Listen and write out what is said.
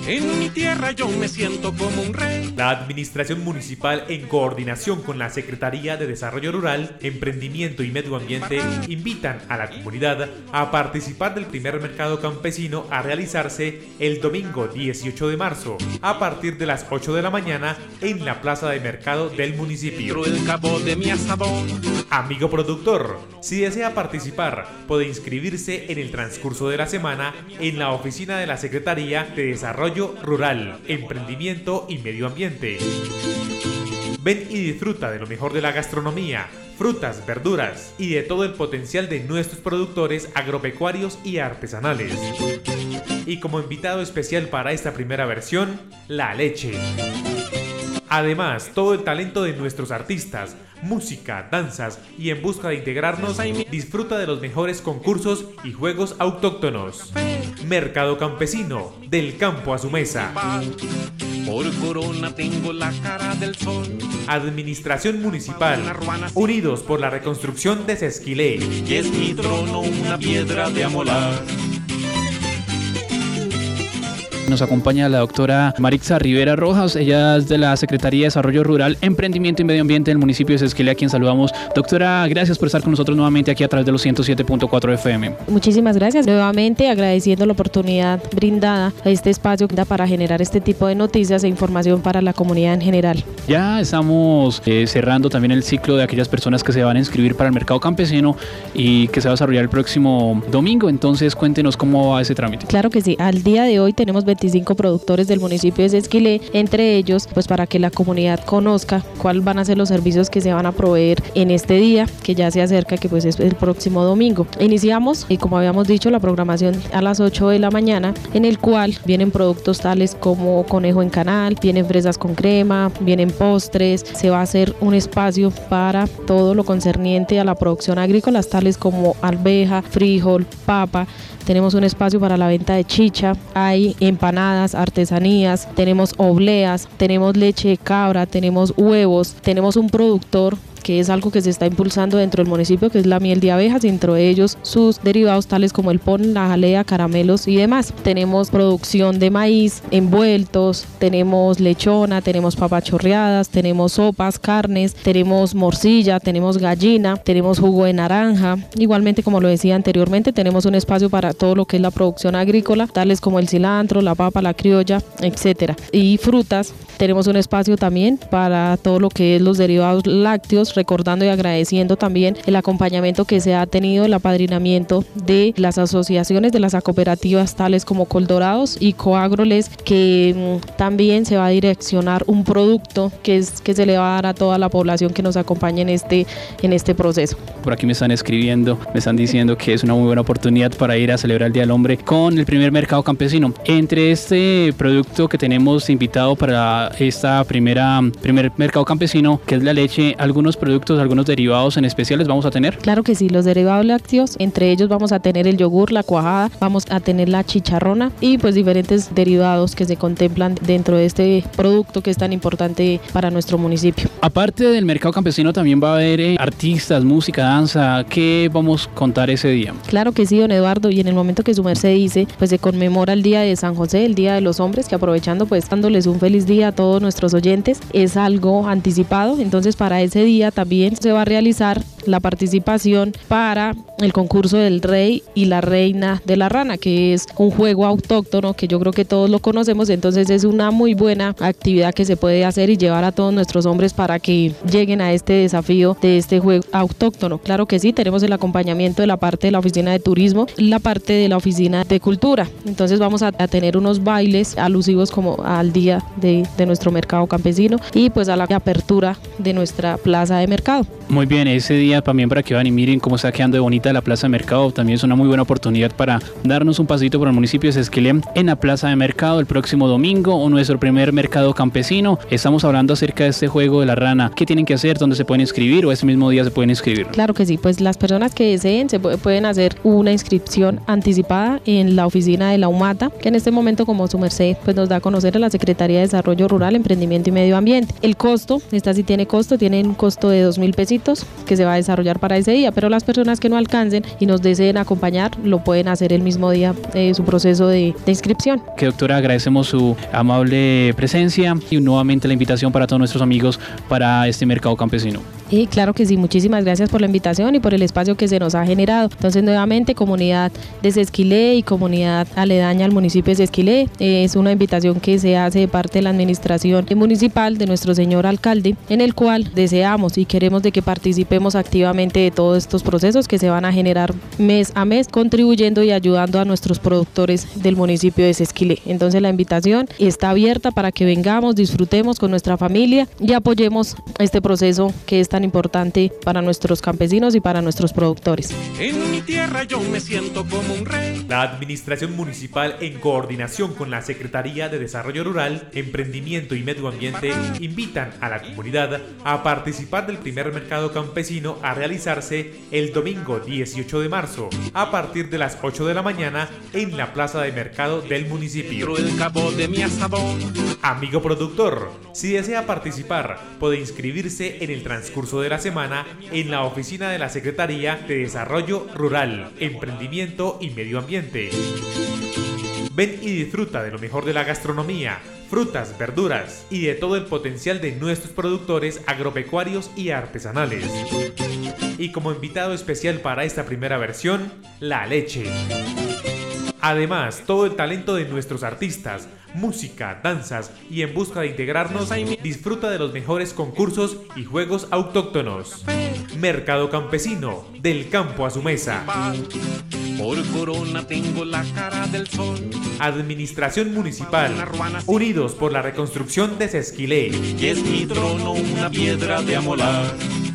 En mi tierra yo me siento como un rey. La Administración Municipal, en coordinación con la Secretaría de Desarrollo Rural, Emprendimiento y Medio Ambiente, invitan a la comunidad a participar del primer mercado campesino a realizarse el domingo 18 de marzo, a partir de las 8 de la mañana, en la plaza de mercado del municipio. El cabo de mi asadón. Amigo productor, si desea participar, puede inscribirse en el transcurso de la semana en la oficina de la Secretaría de Desarrollo Rural, Emprendimiento y Medio Ambiente. Ven y disfruta de lo mejor de la gastronomía, frutas, verduras y de todo el potencial de nuestros productores agropecuarios y artesanales. Y como invitado especial para esta primera versión, la leche. Además, todo el talento de nuestros artistas, música, danzas y en busca de integrarnos, disfruta de los mejores concursos y juegos autóctonos. Mercado campesino, del campo a su mesa. Por corona tengo la cara del sol. Administración Municipal, unidos por la reconstrucción de Sesquilé. Y es mi trono una piedra de amolar. Nos acompaña la doctora Marixa Rivera Rojas, ella es de la Secretaría de Desarrollo Rural, Emprendimiento y Medio Ambiente del municipio de Sesquilé, a quien saludamos. Doctora, gracias por estar con nosotros nuevamente aquí a través de los 107.4 FM. Muchísimas gracias, nuevamente agradeciendo la oportunidad brindada a este espacio para generar este tipo de noticias e información para la comunidad en general. Ya estamos cerrando también el ciclo de aquellas personas que se van a inscribir para el mercado campesino y que se va a desarrollar el próximo domingo, entonces cuéntenos cómo va ese trámite. Claro que sí, al día de hoy tenemos 25 productores del municipio de Sesquilé, entre ellos pues para que la comunidad conozca cuáles van a ser los servicios que se van a proveer en este día que ya se acerca, que pues es el próximo domingo. Iniciamos, y como habíamos dicho, la programación a las 8 de la mañana, en el cual vienen productos tales como conejo en canal, vienen fresas con crema, vienen postres, se va a hacer un espacio para todo lo concerniente a la producción agrícola, tales como arveja, frijol, papa. Tenemos un espacio para la venta de chicha, hay empanadas, artesanías, tenemos obleas, tenemos leche de cabra, tenemos huevos, tenemos un productor que es algo que se está impulsando dentro del municipio, que es la miel de abejas, dentro de ellos sus derivados tales como el pon, la jalea, caramelos y demás. Tenemos producción de maíz, envueltos, tenemos lechona, tenemos papas chorreadas, tenemos sopas, carnes, tenemos morcilla, tenemos gallina, tenemos jugo de naranja. Igualmente, como lo decía anteriormente, tenemos un espacio para todo lo que es la producción agrícola, tales como el cilantro, la papa, la criolla, etcétera. Y frutas. Tenemos un espacio también para todo lo que es los derivados lácteos, recordando y agradeciendo también el acompañamiento que se ha tenido, el apadrinamiento de las asociaciones, de las cooperativas tales como Coldorados y Coagroles, que también se va a direccionar un producto que se le va a dar a toda la población que nos acompaña en este proceso. Por aquí me están escribiendo, me están diciendo que es una muy buena oportunidad para ir a celebrar el Día del Hombre con el primer mercado campesino. Entre este producto que tenemos invitado para esta primer mercado campesino, que es la leche, algunos productos, algunos derivados en especial les vamos a tener. Claro que sí, los derivados lácteos, entre ellos vamos a tener el yogur, la cuajada, vamos a tener la chicharrona y pues diferentes derivados que se contemplan dentro de este producto que es tan importante para nuestro municipio. Aparte del mercado campesino también va a haber artistas, música, danza. ¿Qué vamos a contar ese día? Claro que sí, don Eduardo, y en el momento que su merced dice, pues se conmemora el Día de San José, el Día de los Hombres, que aprovechando pues dándoles un feliz día a todos nuestros oyentes, es algo anticipado, entonces para ese día también se va a realizar la participación para el concurso del Rey y la Reina de la Rana, que es un juego autóctono que yo creo que todos lo conocemos, entonces es una muy buena actividad que se puede hacer y llevar a todos nuestros hombres para que lleguen a este desafío de este juego autóctono. Claro que sí, tenemos el acompañamiento de la parte de la oficina de turismo, la parte de la oficina de cultura, entonces vamos a tener unos bailes alusivos como al día de nuestro mercado campesino y pues a la apertura de nuestra plaza de mercado. Muy bien, ese día también para que van y miren cómo está quedando de bonita la plaza de mercado, también es una muy buena oportunidad para darnos un pasito por el municipio de Sesquilé en la plaza de mercado el próximo domingo, o nuestro primer mercado campesino. Estamos hablando acerca de este juego de la rana. ¿Qué tienen que hacer? ¿Dónde se pueden inscribir o ese mismo día se pueden inscribir? Claro que sí, pues las personas que deseen pueden hacer una inscripción anticipada en la oficina de la UMATA, que en este momento, como su merced pues nos da a conocer, a la Secretaría de Desarrollo Rural, Emprendimiento y Medio Ambiente. El costo, esta sí tiene costo, tiene un costo de 2.000 pesitos propósitos que se va a desarrollar para ese día, pero las personas que no alcancen y nos deseen acompañar lo pueden hacer el mismo día su proceso de inscripción. Que doctora, agradecemos su amable presencia y nuevamente la invitación para todos nuestros amigos para este mercado campesino. Y claro que sí, muchísimas gracias por la invitación y por el espacio que se nos ha generado. Entonces, nuevamente, comunidad de Sesquilé y comunidad aledaña al municipio de Sesquilé, es una invitación que se hace de parte de la administración municipal de nuestro señor alcalde, en el cual deseamos y queremos de que participemos activamente de todos estos procesos que se van a generar mes a mes, contribuyendo y ayudando a nuestros productores del municipio de Sesquilé. Entonces, la invitación está abierta para que vengamos, disfrutemos con nuestra familia y apoyemos este proceso que es tan importante para nuestros campesinos y para nuestros productores. En mi tierra yo me siento como un rey. La administración municipal, en coordinación con la Secretaría de Desarrollo Rural, Emprendimiento y Medio Ambiente, invitan a la comunidad a participar del primer mercado campesino a realizarse el domingo 18 de marzo a partir de las 8 de la mañana en la plaza de mercado del municipio. El cabo de mi asadón. Amigo productor, si desea participar, puede inscribirse en el transcurso de la semana en la oficina de la Secretaría de Desarrollo Rural, Emprendimiento y Medio Ambiente. Ven y disfruta de lo mejor de la gastronomía, frutas, verduras y de todo el potencial de nuestros productores agropecuarios y artesanales. Y como invitado especial para esta primera versión, la leche. Además, todo el talento de nuestros artistas, música, danzas y en busca de integrarnos, disfruta de los mejores concursos y juegos autóctonos. Mercado campesino, del campo a su mesa. Por corona tengo la cara del sol. Administración municipal, unidos por la reconstrucción de Sesquilé. Y es mi trono una piedra de amolar.